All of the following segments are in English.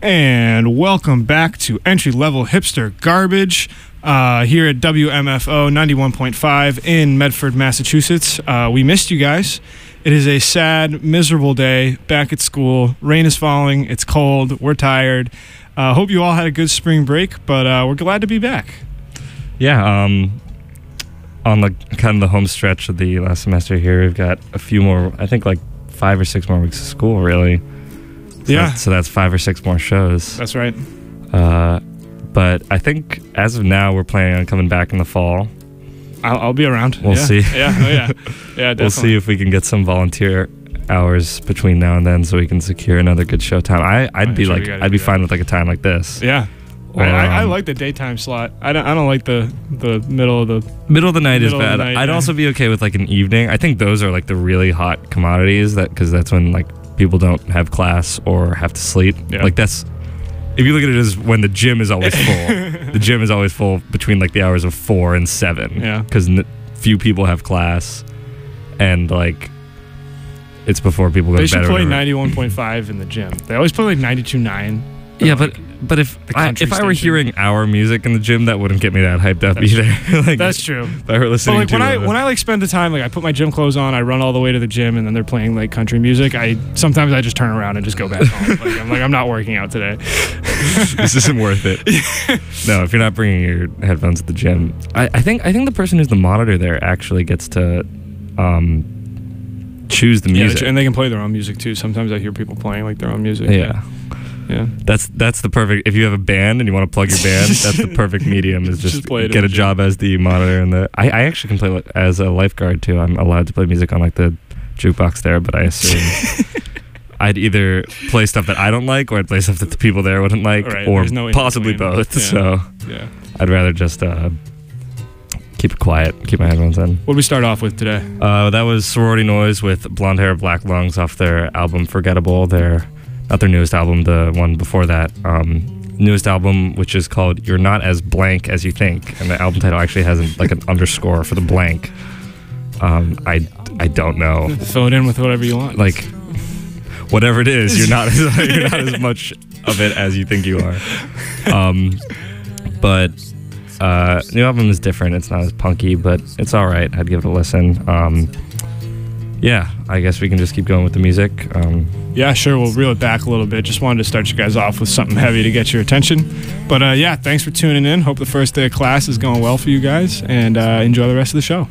And welcome back to Entry Level Hipster Garbage here at WMFO 91.5 in Medford, Massachusetts. We missed you guys. It is a sad, miserable day back at school. Rain is falling. It's cold. We're tired. Hope you all had a good spring break, but we're glad to be back. Yeah, on the kind of the home stretch of the last semester here, we've got a few more, I think like 5 or 6 more weeks of school, really. So that's 5 or 6 more shows. That's right. But I think as of now, we're planning on coming back in the fall. I'll be around. We'll see. Yeah, definitely. We'll see if we can get some volunteer hours between now and then, so we can secure another good show time. I'd be fine with like a time like this. Yeah. Or, I like the daytime slot. I don't like the middle of the night is bad. I'd also be okay with like an evening. I think those are like the really hot commodities, because that's when like people don't have class or have to sleep. Yeah. Like that's, if you look at it as when the gym is always full. The gym is always full between like the hours of 4 and 7. Yeah. Because few people have class, and like it's before people go to bed. They should play 91.5 in the gym. They always play like 92.9. Yeah, but if I were hearing our music in the gym, that wouldn't get me that hyped up either. Like, that's true. If I were listening but like when I like spend the time, like I put my gym clothes on, I run all the way to the gym, and then they're playing like country music. Sometimes I just turn around and just go back home. I'm not working out today. This isn't worth it. No, if you're not bringing your headphones to the gym, I think the person who's the monitor there actually gets to choose the music, and they can play their own music too. Sometimes I hear people playing like their own music. Yeah, that's the perfect. If you have a band and you want to plug your band, that's the perfect medium. Is just get a job as the monitor and I actually can play as a lifeguard too. I'm allowed to play music on like the jukebox there, but I assume I'd either play stuff that I don't like, or I'd play stuff that the people there wouldn't like, or possibly both. So I'd rather just keep it quiet, keep my headphones in. What did we start off with today? That was Sorority Noise with Blonde Hair, Black Lungs off their album Forgettable. Not their newest album, the one before that. Newest album, which is called You're Not As Blank As You Think. And the album title actually has like an underscore for the blank. I don't know. Fill it in with whatever you want. Like, whatever it is, you're not as much of it as you think you are. But new album is different. It's not as punky, but it's all right. I'd give it a listen. Yeah, I guess we can just keep going with the music. Yeah, sure. We'll reel it back a little bit. Just wanted to start you guys off with something heavy to get your attention. But yeah, thanks for tuning in. Hope the first day of class is going well for you guys, and enjoy the rest of the show.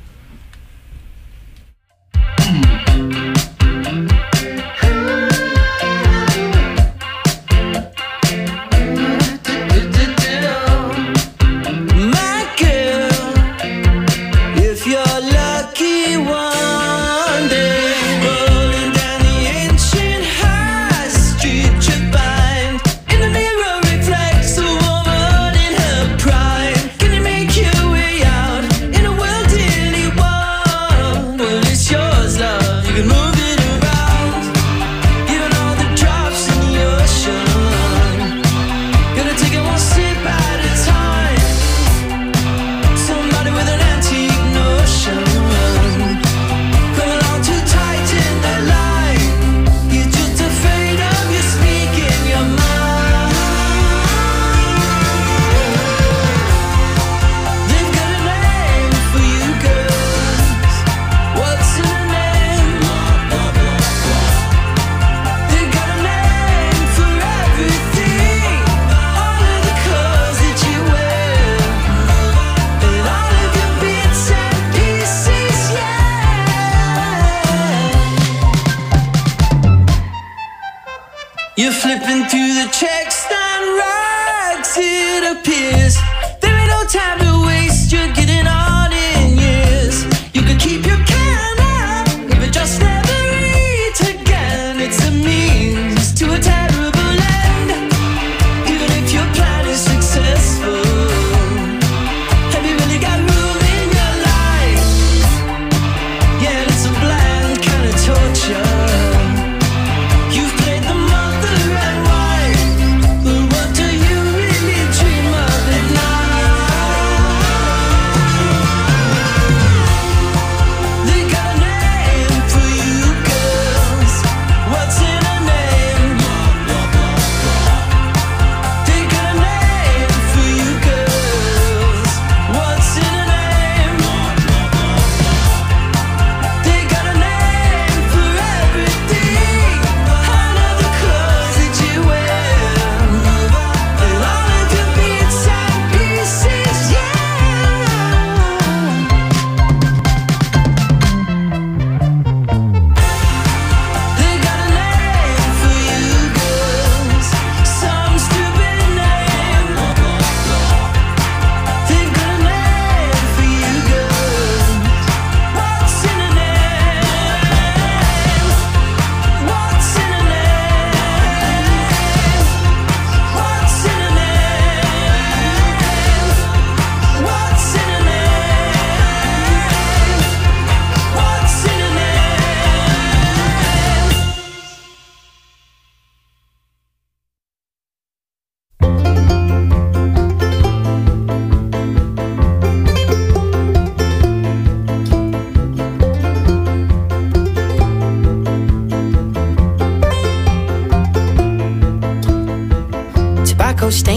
You're flipping through the checks and rags, it appears. There ain't no time to waste, you're getting on in years. You could keep your can up, but just never eat again. It's a means to a terrible end, even if your plan is successful. Have you really got room in your life? Yeah, it's a bland kind of torture. You've played the mother and wife.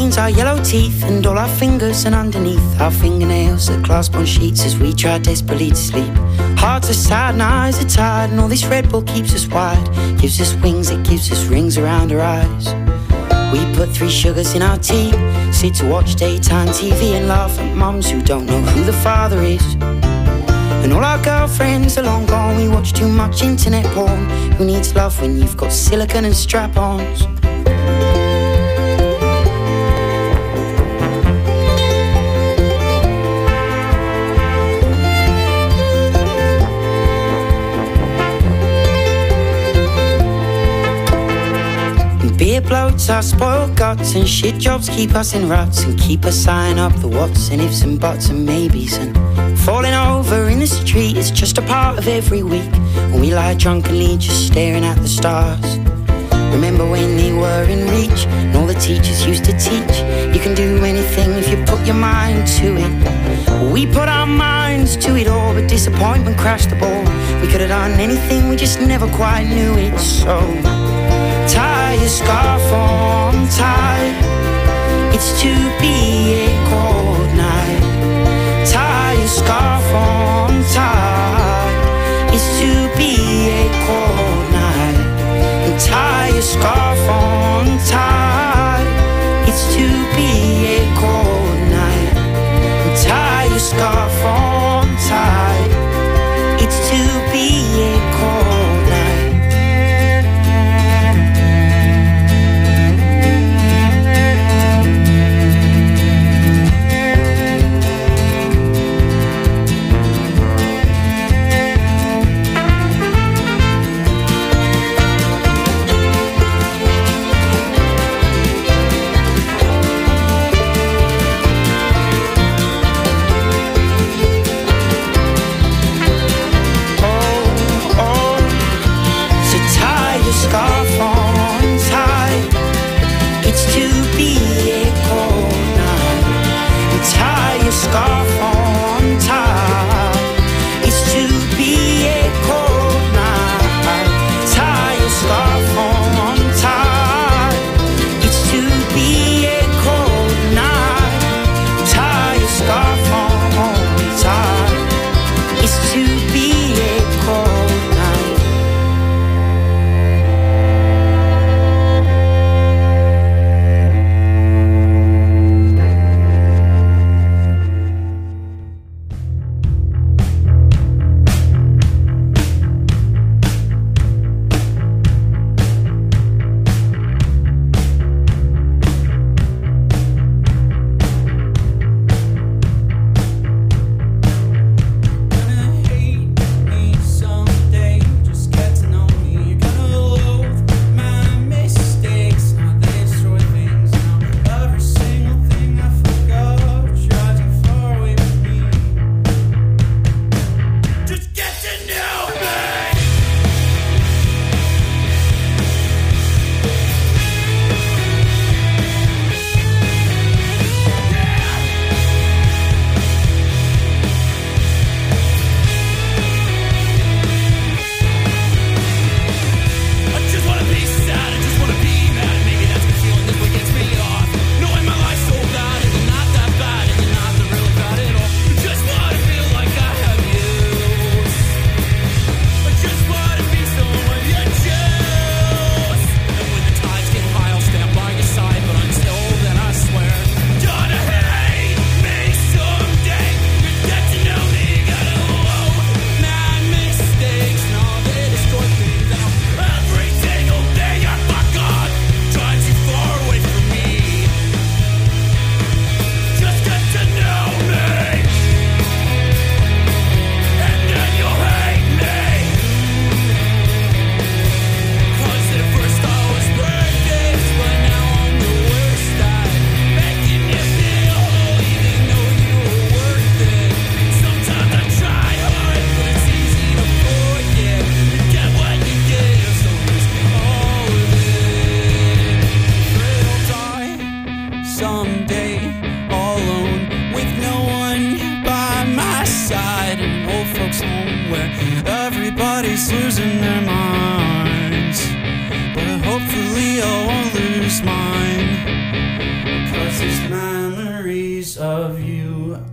stains our yellow teeth and all our fingers, and underneath our fingernails that clasp on sheets as we try desperately to sleep. Hearts are sad and eyes are tired, and all this Red Bull keeps us wide. Gives us wings, it gives us rings around our eyes. We put 3 sugars in our tea, sit to watch daytime TV and laugh at mums who don't know who the father is. And all our girlfriends are long gone, we watch too much internet porn. Who needs love when you've got silicone and strap-ons? Beer bloats our spoiled guts, and shit jobs keep us in ruts and keep us eyeing up the whats and ifs and buts and maybes. And falling over in the street is just a part of every week, and we lie drunkenly just staring at the stars. Remember when they were in reach and all the teachers used to teach you can do anything if you put your mind to it. We put our minds to it all, but disappointment crashed the ball. We could have done anything, we just never quite knew it. So tie your scarf on tight, it's to be a cold night. Tie your scarf on tight, it's to be a cold night. And tie your scarf on tight, it's to be a cold night. And tie your scarf on tight, it's to be a cold night.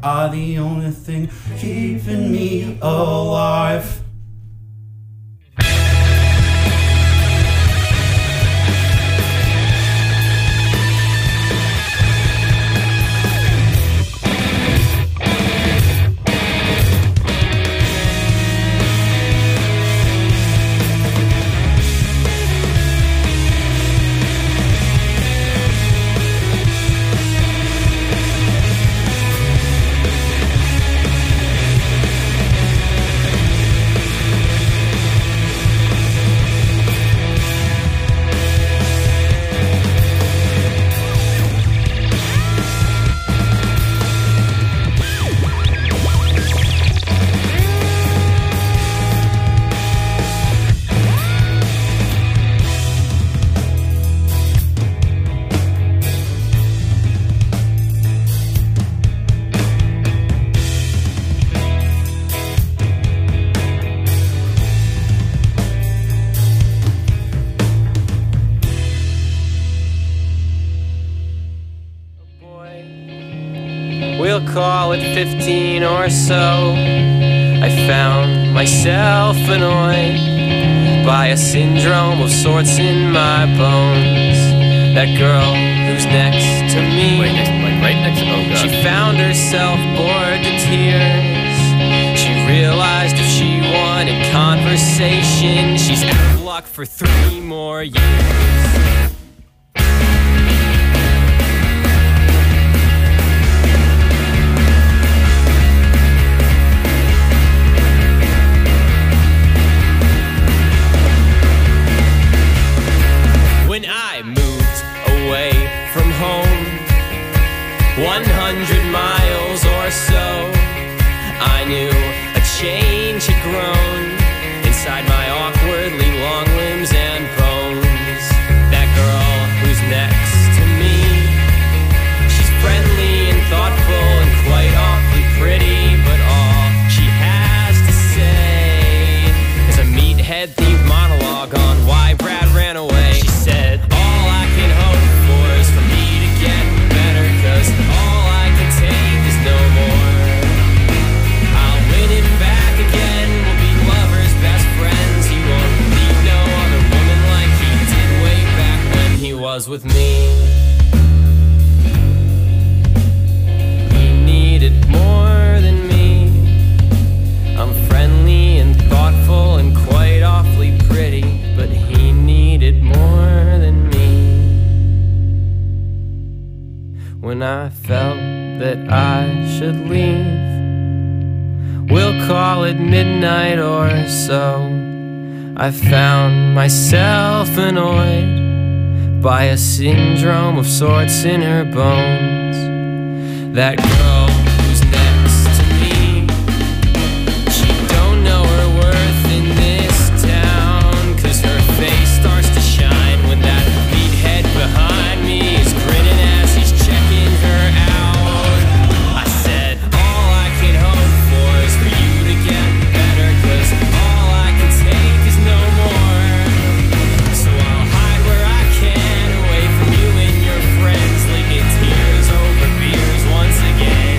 are the only thing keeping me alive. We'll call it 15 or so. I found myself annoyed by a syndrome of sorts in my bones. That girl who's next to me, right next to, oh God. She found herself bored to tears. She realized if she wanted conversation, she's out of luck for 3 more years. When I moved away from home, 100 miles or so, I knew a change had grown inside my awkwardly long limbs and bones. That girl who's next to me, she's friendly and thoughtful and quite awfully pretty, but all she has to say is a meathead-themed monologue on why Brad ran away. She said, all I can hope for is for me to get better, 'cause all I can take is no more. I'll win him back again, we'll be lovers, best friends. He won't need no other woman like he did way back when he was with me. He needed more than me. I'm friendly and thoughtful and quite awfully pretty, but he needed more than me. When I felt that I should leave, we'll call it midnight or so, I found myself annoyed by a syndrome of sorts in her bones. That girl who's next to me, she don't know her worth in this town, 'cause her face starts to shine when that meathead behind me is grinning as he's checking her out. I said, all I can hope for is for you to get better, 'cause all I can take is no more. So I'll hide where I can, away from you and your friends, leaking tears over beers once again.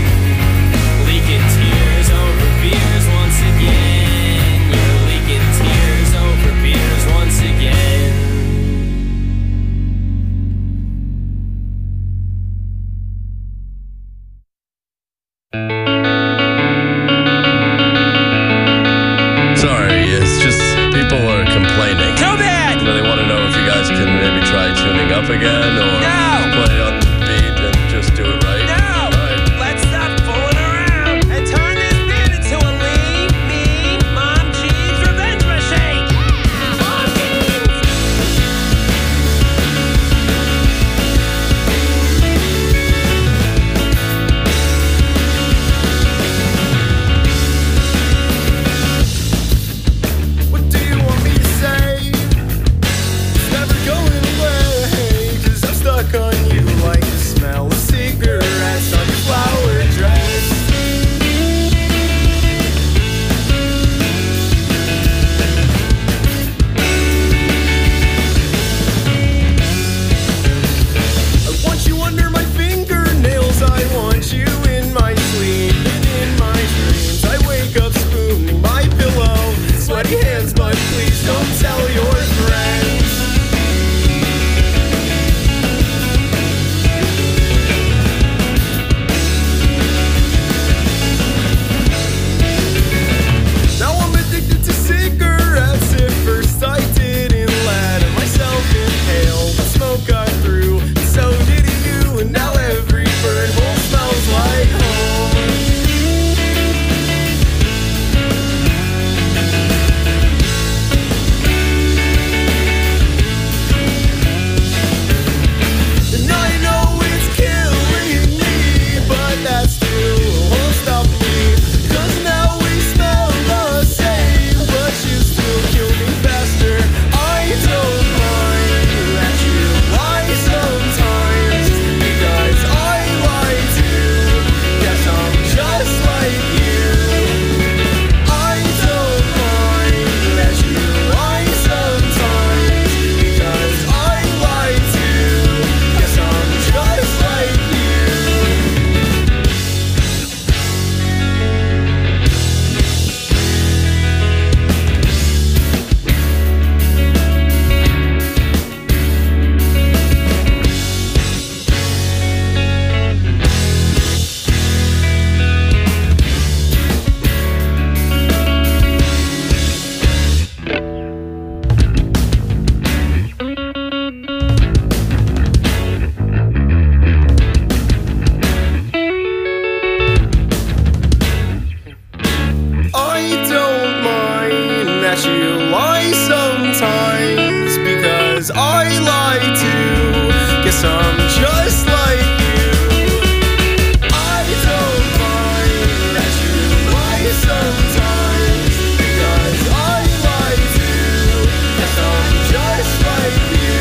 because I lie too. Guess I'm just like you. I don't mind that you lie sometimes because I lie too. Guess I'm just like you.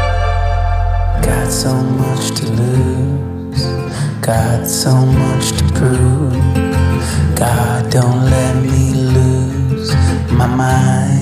Got so much to true. God, don't let me lose my mind.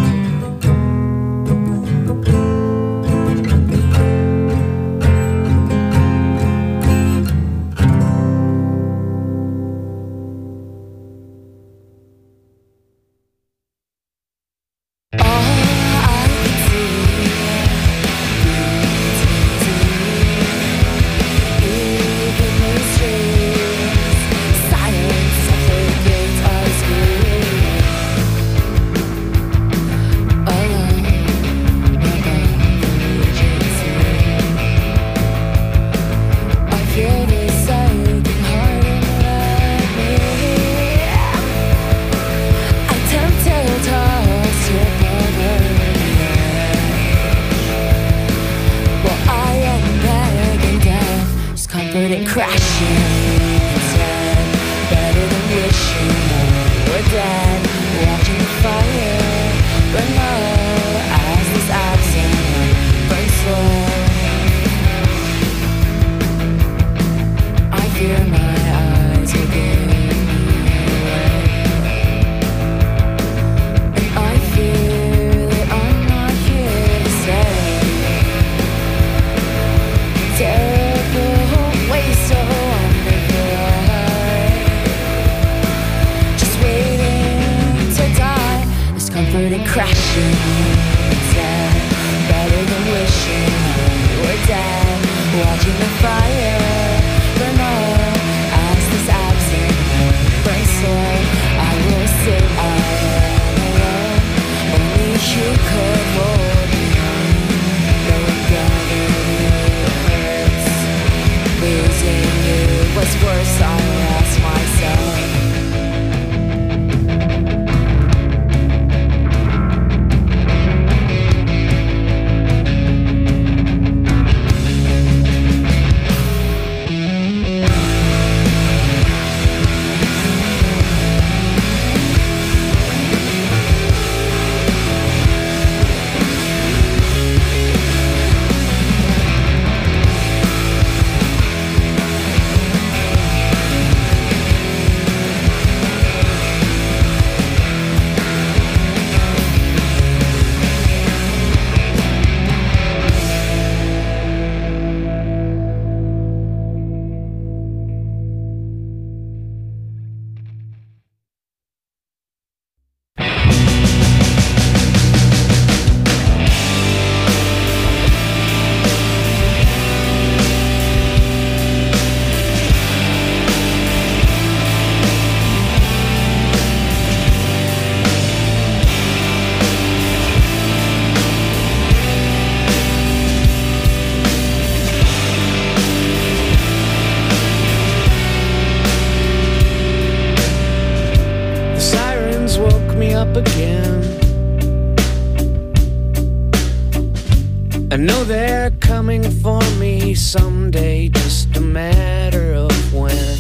Someday, just a matter of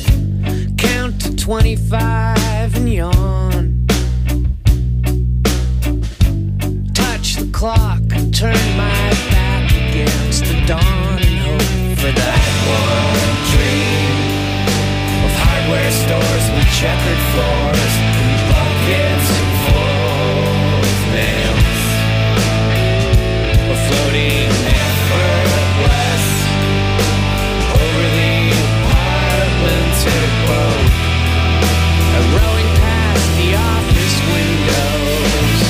when. Count to 25 and yawn. Touch the clock and turn my back against the dawn and hope for that one dream of hardware stores with checkered floors and buckets full of nails. A floating effortless over the apartmented boat, rowing past the office windows.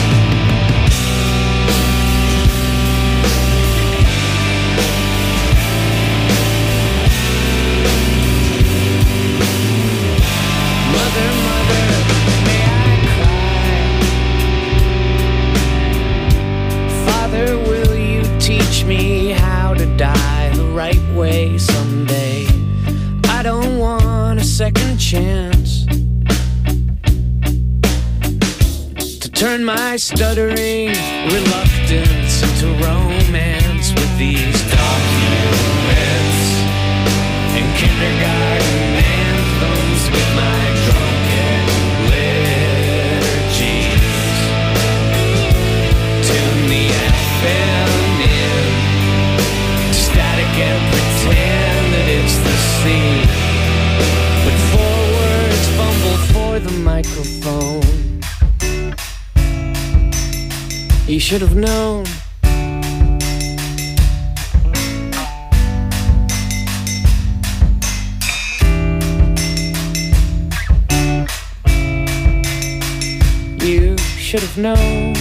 Mother, mother, may I cry? Father, will you teach me how to die the right way someday? I don't want a second chance to turn my stuttering reluctance into romance with these documents and kindergarten anthems with my drunken liturgies. Tune the FM in to static and pretend that it's the sea. But should have known. You should have known.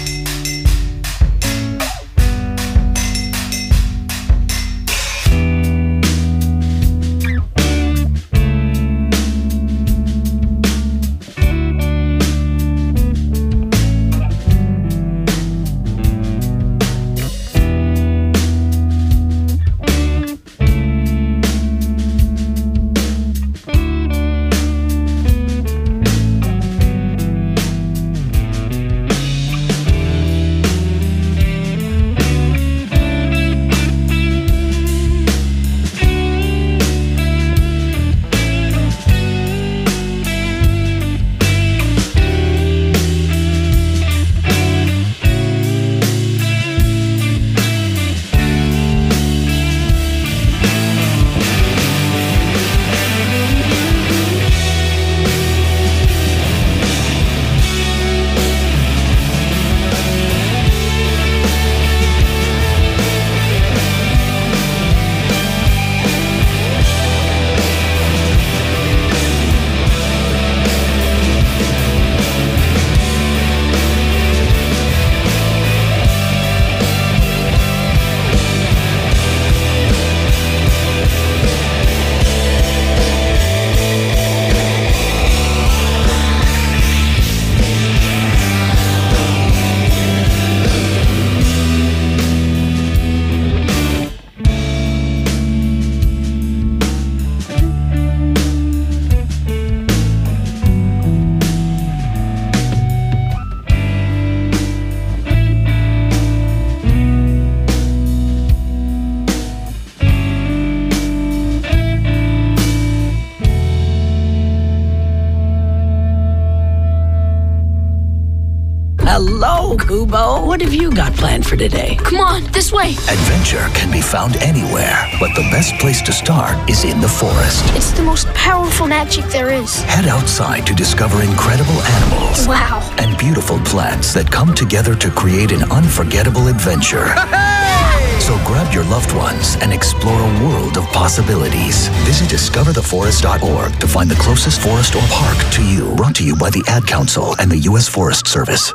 Hello, Kubo. What have you got planned for today? Come on, this way. Adventure can be found anywhere, but the best place to start is in the forest. It's the most powerful magic there is. Head outside to discover incredible animals. Wow. And beautiful plants that come together to create an unforgettable adventure. So grab your loved ones and explore a world of possibilities. Visit discovertheforest.org to find the closest forest or park to you. Brought to you by the Ad Council and the U.S. Forest Service.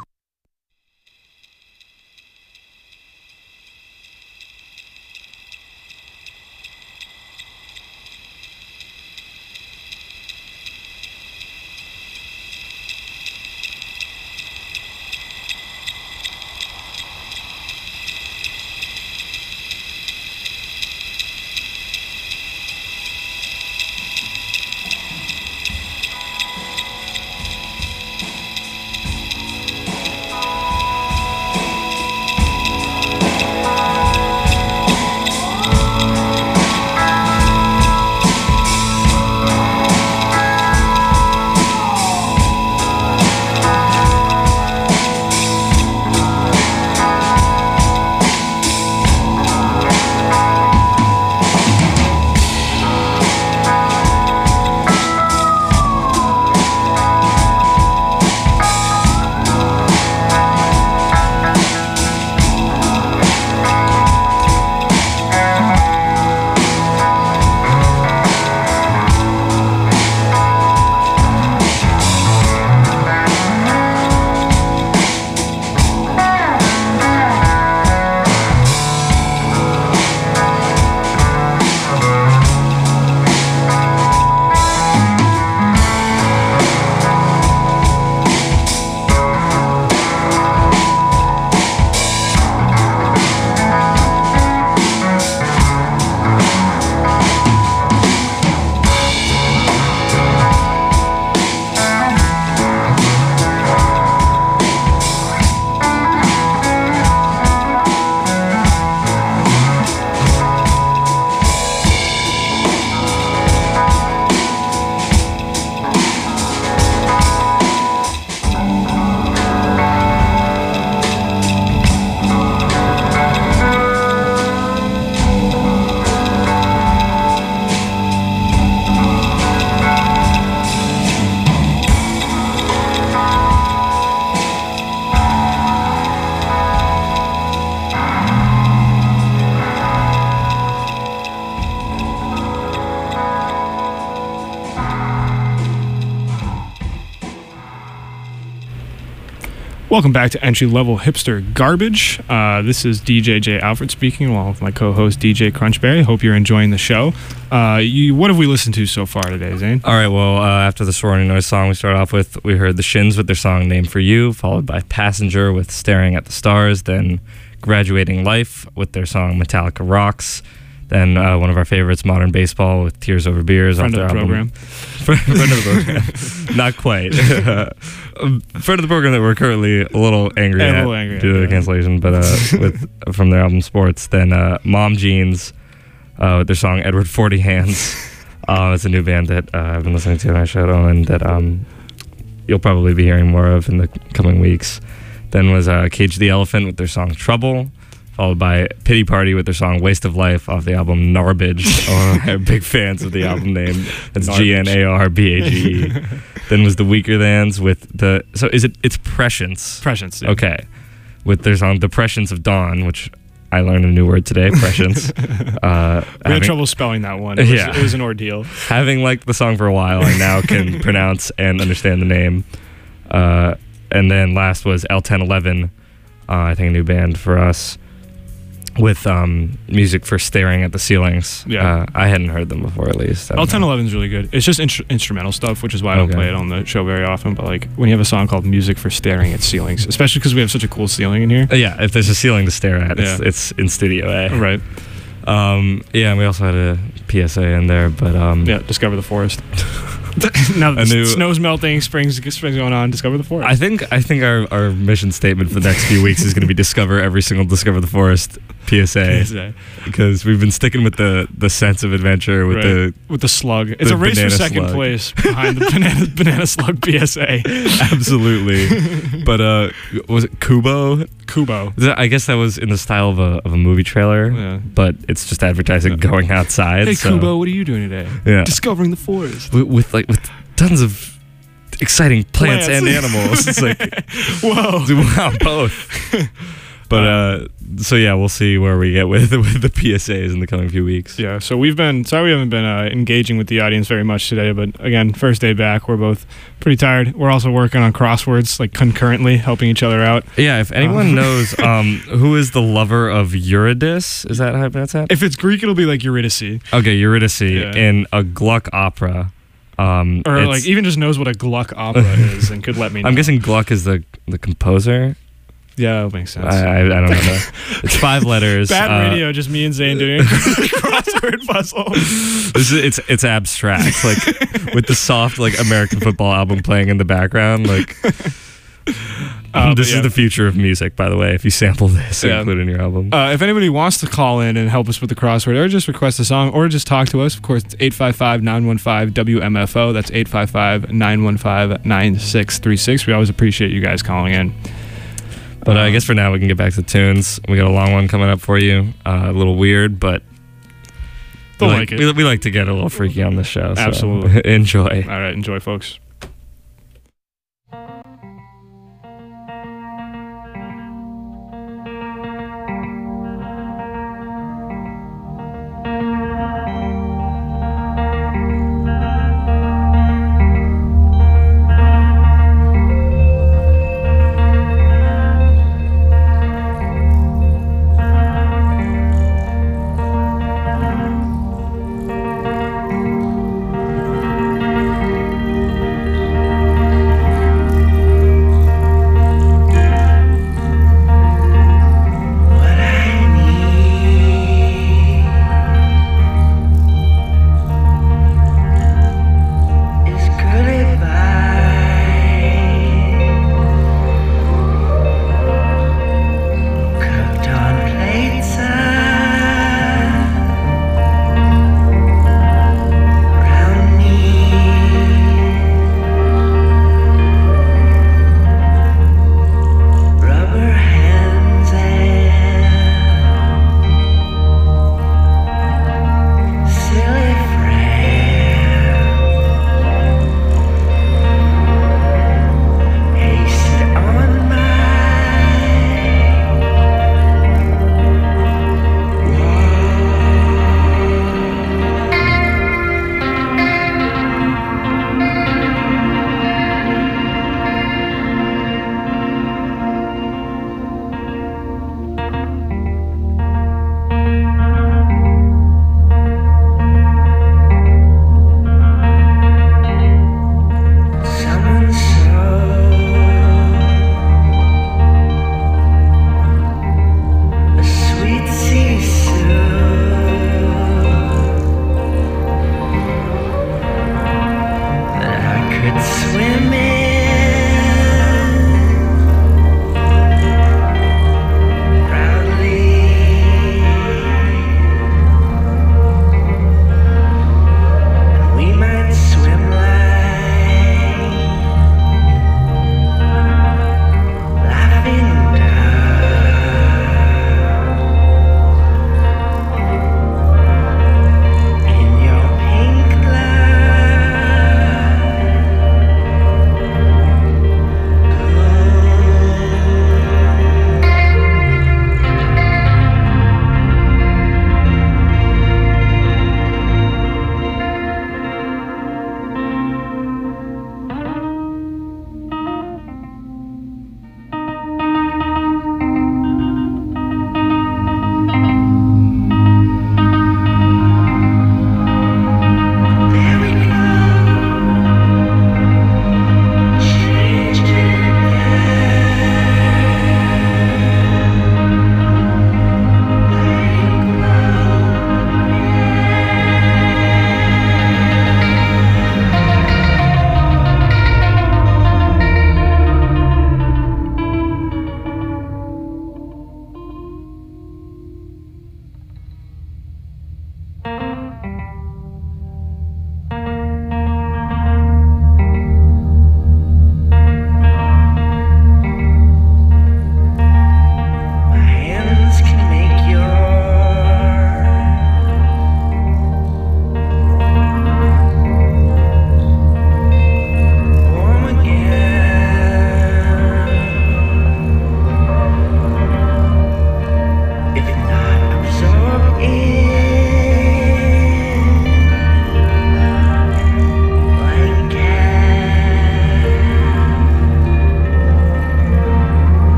Welcome back to Entry Level Hipster Garbage. This is DJ J. Alfred speaking, along with my co-host DJ Crunchberry. Hope you're enjoying the show. What have we listened to so far today, Zane? All right, well, after the Sorority Noise song we started off with, we heard the Shins with their song Name for You, followed by Passenger with Staring at the Stars, then Graduating Life with their song Metallica Rocks, then one of our favorites, Modern Baseball with Tears Over Beers. Friend of the program. Friend of the program. Not quite. Friend of the program that we're currently a little angry at due to the cancellation, but from their album Sports. Then Mom Jeans with their song Edward 40 Hands. It's a new band that I've been listening to in my show and that you'll probably be hearing more of in the coming weeks. Then was Cage the Elephant with their song Trouble, followed by Pity Party with their song Waste of Life off the album Narbage. I'm big fans of the album name. It's Gnarbage. Then was the Weaker Thans with it's Prescience. Prescience, yeah. Okay. With their song Depressions of Dawn, which I learned a new word today, Prescience. We had trouble spelling that one. It was an ordeal. Having liked the song for a while, I now can pronounce and understand the name. And then last was L1011, I think a new band for us, with music for Staring at the Ceilings. Yeah. I hadn't heard them before, at least. L1011 is really good. It's just instrumental stuff, which is why I don't play it on the show very often. But like when you have a song called Music for Staring at Ceilings, especially because we have such a cool ceiling in here. Yeah, if there's a ceiling to stare at, it's in Studio A. Right. And we also had a PSA in there, but discover the forest. Now that snow's melting, spring's going on, discover the forest. I think our mission statement for the next few weeks is going to be discover every single Discover the Forest PSA. Because we've been sticking with the sense of adventure with the slug. It's a race for second place behind the banana slug PSA. Absolutely. But was it Kubo? Kubo. I guess that was in the style of a movie trailer, but it's just advertising going outside. Hey, Kubo, what are you doing today? Yeah. Discovering the forest. With tons of exciting plants and animals. It's like, whoa. Wow, both. But we'll see where we get with the PSAs in the coming few weeks. Yeah, so we haven't been engaging with the audience very much today, but again, first day back, we're both pretty tired. We're also working on crosswords, like concurrently, helping each other out. Yeah, if anyone knows who is the lover of Eurydice, is that how that's that? If it's Greek, it'll be like Eurydice. Okay, Eurydice in a Gluck opera. Or like even just knows what a Gluck opera is and could let me know. I'm guessing Gluck is the composer. Yeah, that makes sense. I don't know. It's 5 letters. Bad radio, just me and Zane doing a crossword puzzle. It's abstract, like with the soft like American football album playing in the background. Like this is the future of music, by the way. If you sample this and include it in your album. If anybody wants to call in and help us with the crossword, or just request a song, or just talk to us, of course, it's 855-915-WMFO. That's 855-915-9636. We always appreciate you guys calling in. But I guess for now we can get back to the tunes. We got a long one coming up for you. A little weird, but we like to get a little freaky on this show. So Absolutely. Enjoy. All right, enjoy, folks.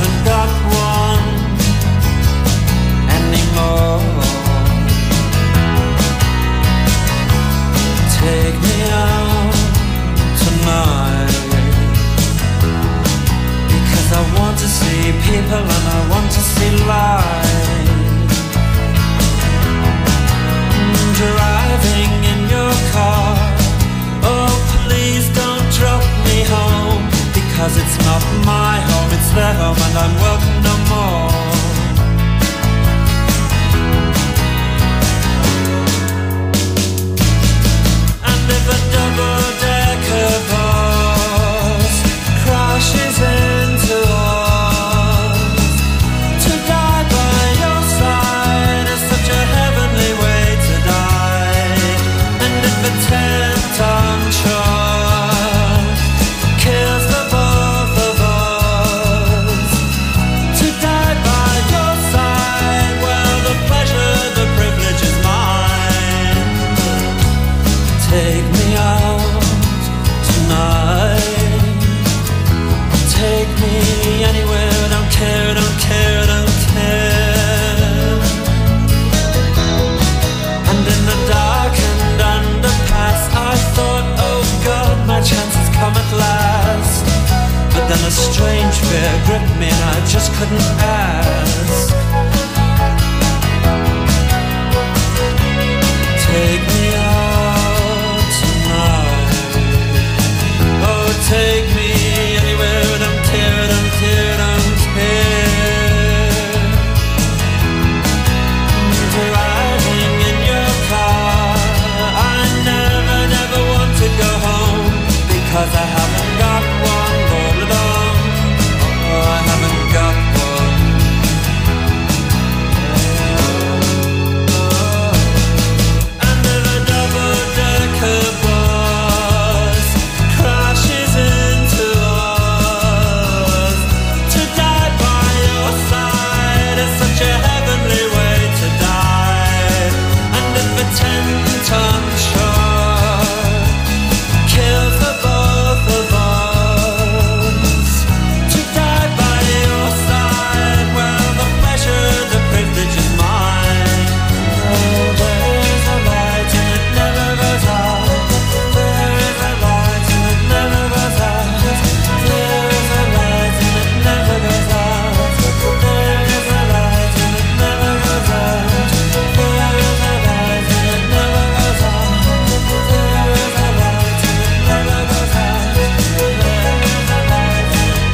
haven't got one anymore. Take me out tonight, because I want to see people and I want to see light. Driving in your car, oh please don't drop me home, because it's not my home, it's their home and I'm welcome no more. And if a double-decker bus crashes into us, to die by your side is such a heavenly way to die. And if a 10-ton truck kills the both of us, to die by your side, well, the pleasure, the privilege is mine. Take me out tonight, take me anywhere, don't care, don't care, don't care. And in the darkened underpass I thought, oh God, my chance has come at last. But then a strange fear gripped me and I just couldn't ask. Take me out tonight, oh take me anywhere, don't care, don't care, don't care. Driving in your car, I never, never want to go home, because I haven't got one all alone. Oh, I haven't got one. And if a double-decker bus crashes into us, to die by your side is such a heavenly way to die. And if a 10-ton truck kills the both of us, to die by your side, well, the pleasure, the privilege is mine. Oh, there is a light and it never goes out. There is a light and it never goes out. There is a light and it never goes out. There is a light and it never goes out. There is a light and it never goes out. There is a light and it never goes out. There is a light and it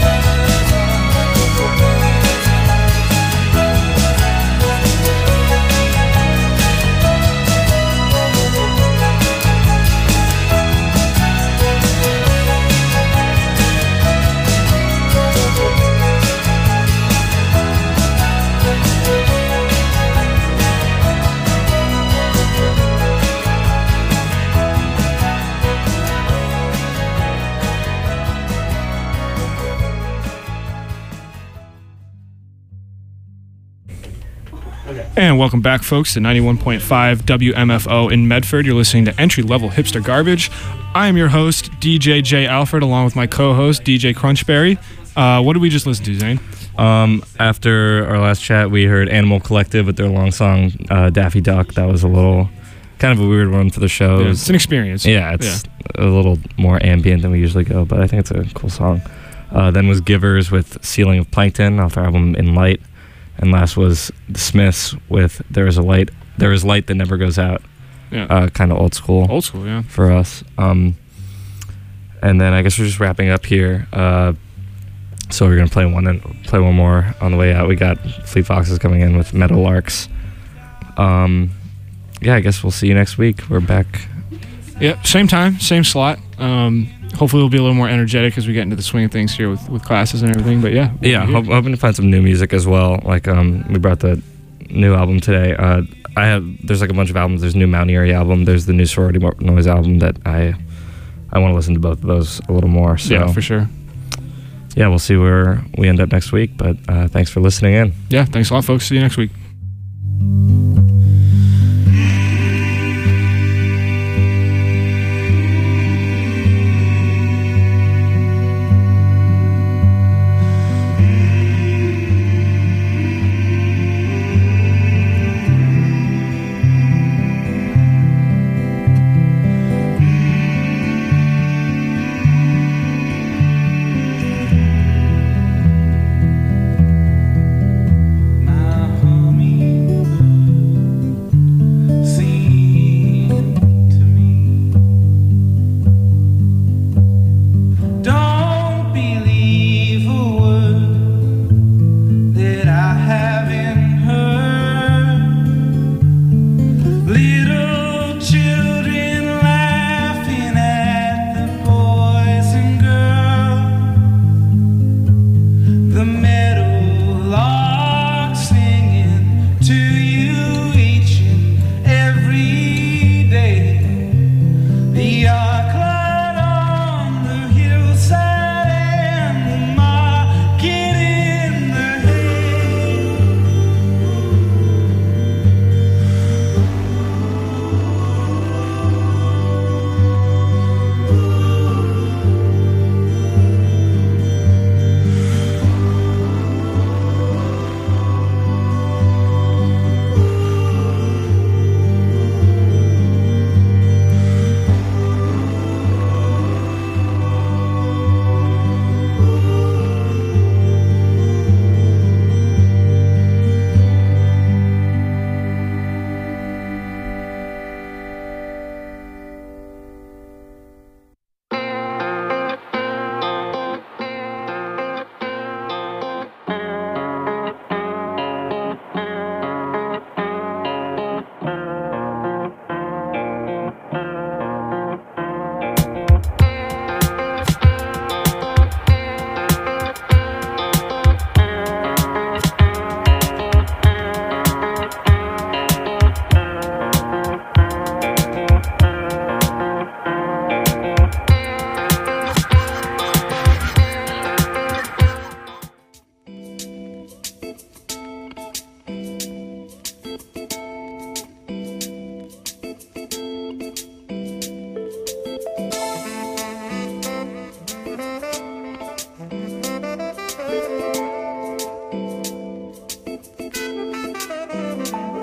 And welcome back, folks, to 91.5 WMFO in Medford. You're listening to Entry Level Hipster Garbage. I am your host, DJ J. Alfred, along with my co-host, DJ Crunchberry. What did we just listen to, Zane? After our last chat, we heard Animal Collective with their long song, Daffy Duck. That was a little, kind of a weird one for the show. Yeah, it's an experience. Yeah, it's a little more ambient than we usually go, but I think it's a cool song. Then was Givers with Ceiling of Plankton off their album In Light. And last was The Smiths with There Is Light That Never Goes Out. Yeah. Kind of old school. Old school, yeah. For us. And then I guess we're just wrapping up here. So we're gonna play one more on the way out. We got Fleet Foxes coming in with Meadowlarks. Yeah, I guess we'll see you next week. We're back. Yep, same time, same slot. Hopefully we'll be a little more energetic as we get into the swing of things here with classes and everything. But yeah, hoping to find some new music as well. Like we brought the new album today. There's like a bunch of albums. There's a new Mountaineering album. There's the new Sorority Noise album that I want to listen to both of those a little more. So yeah, for sure. Yeah, we'll see where we end up next week. But thanks for listening in. Yeah, thanks a lot, folks. See you next week.